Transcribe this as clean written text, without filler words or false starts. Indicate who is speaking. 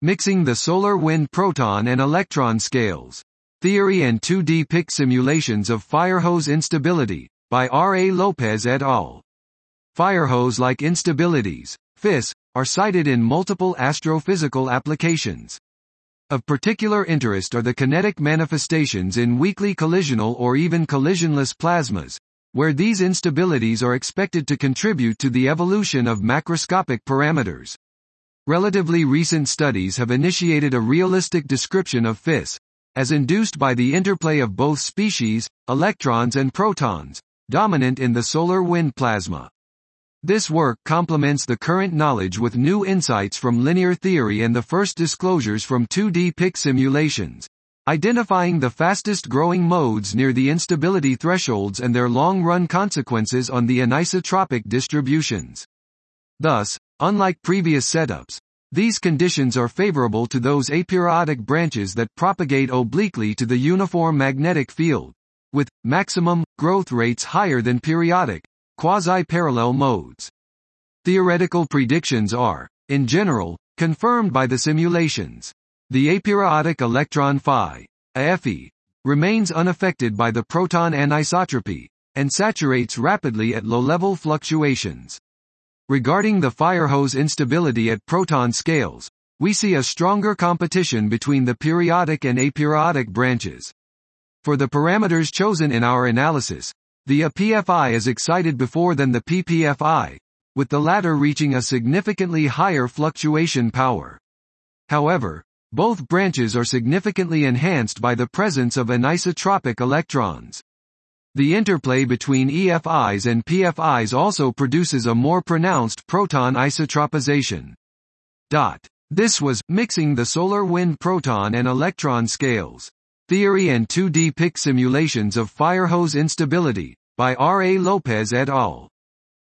Speaker 1: Mixing the solar wind proton and electron scales. Theory and 2D PIC simulations of firehose instability, by R. A. Lopez et al. Firehose-like instabilities, FIS, are cited in multiple astrophysical applications. Of particular interest are the kinetic manifestations in weakly collisional or even collisionless plasmas, where these instabilities are expected to contribute to the evolution of macroscopic parameters. Relatively recent studies have initiated a realistic description of FIS, as induced by the interplay of both species, electrons and protons, dominant in the solar wind plasma. This work complements the current knowledge with new insights from linear theory and the first disclosures from 2D PIC simulations, identifying the fastest-growing modes near the instability thresholds and their long-run consequences on the anisotropic distributions. Thus, unlike previous setups, these conditions are favorable to those aperiodic branches that propagate obliquely to the uniform magnetic field, with maximum growth rates higher than periodic, quasi-parallel modes. Theoretical predictions are, in general, confirmed by the simulations. The aperiodic electron phi, AFE, remains unaffected by the proton anisotropy, and saturates rapidly at low-level fluctuations. Regarding the firehose instability at proton scales, we see a stronger competition between the periodic and aperiodic branches. For the parameters chosen in our analysis, the APFI is excited before than the PPFI, with the latter reaching a significantly higher fluctuation power. However, both branches are significantly enhanced by the presence of anisotropic electrons. The interplay between EFIs and PFIs also produces a more pronounced proton isotropization. This was Mixing the Solar Wind Proton and Electron Scales. Theory and 2D PIC simulations of firehose instability, by R. A. Lopez et al.